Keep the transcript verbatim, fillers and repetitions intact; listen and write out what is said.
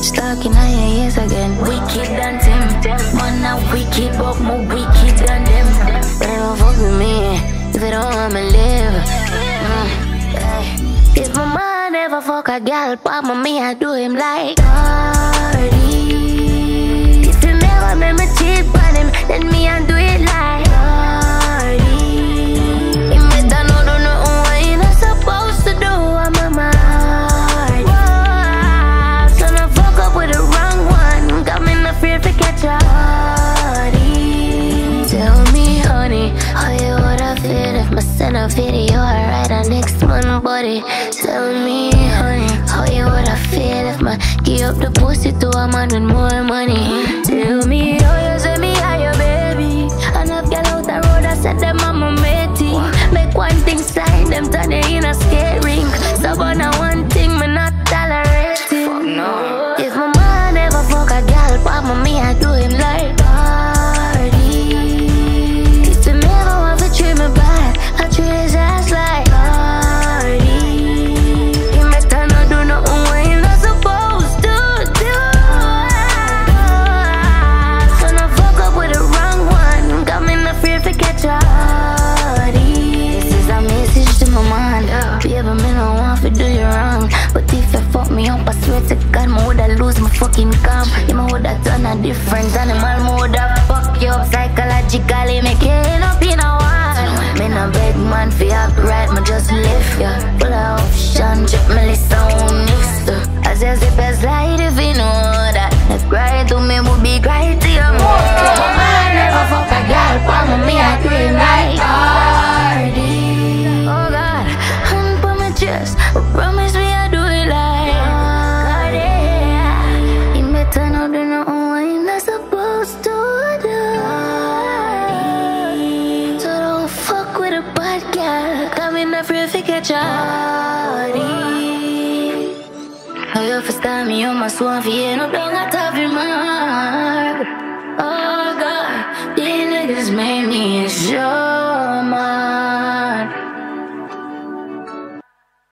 Stuck in your ears again. Wicked than them. Man, not wicked, but more wicked than them. But they don't fuck with me if they don't want me live. Mm. If my man ever fuck a girl, papa me, I do him like Cardi. If you never make me cheat on him, then me I do it like Cardi. He better not do nothing what he not supposed to do. I'm a man. So now fuck up with the wrong one. Got me not afraid to catch a Cardi. Tell me, honey, how you woulda feel if my send a video I write a next man body? Tell me, honey, how you woulda feel if my give up the pussy to a man with more money? Tell me how you say me higher, baby. Enough girl out the road I said them mama matey. Make one thing slide, them turn it in a skate rink. So but now one thing me not tolerating. Fuck no. If my man ever fuck a girl, papa me I do him like Cardi. If you never want to treat me bad, I treat his ass like Cardi. He better not do nothing what he not supposed to do. So now fuck up with the wrong one. Got me not afraid to catch a Cardi. This is a message to my man. Baby, me no want to do you wrong, but if you fuck me up, I swear to God, me woulda lose my fucking calm. Yeah, me woulda done a different animal. Me woulda fuck you up psychologically, make you end up in a one. Me no beg man for your right, me just lift ya. Full of option, check me list on next to. As you zip a slide if you know that. If cry to me would be cry to your mom. I never fuck a girl, papa me I dream like Cardi. Oh God, hand for my chest, but promise me I do it like Cardi. He better not do nothing what he not supposed to do. So don't fuck with a bad girl, come in afraid to catch a Cardi. Now you first time me on my swan for you, no don't got to be mad. Oh God, these niggas made me sure.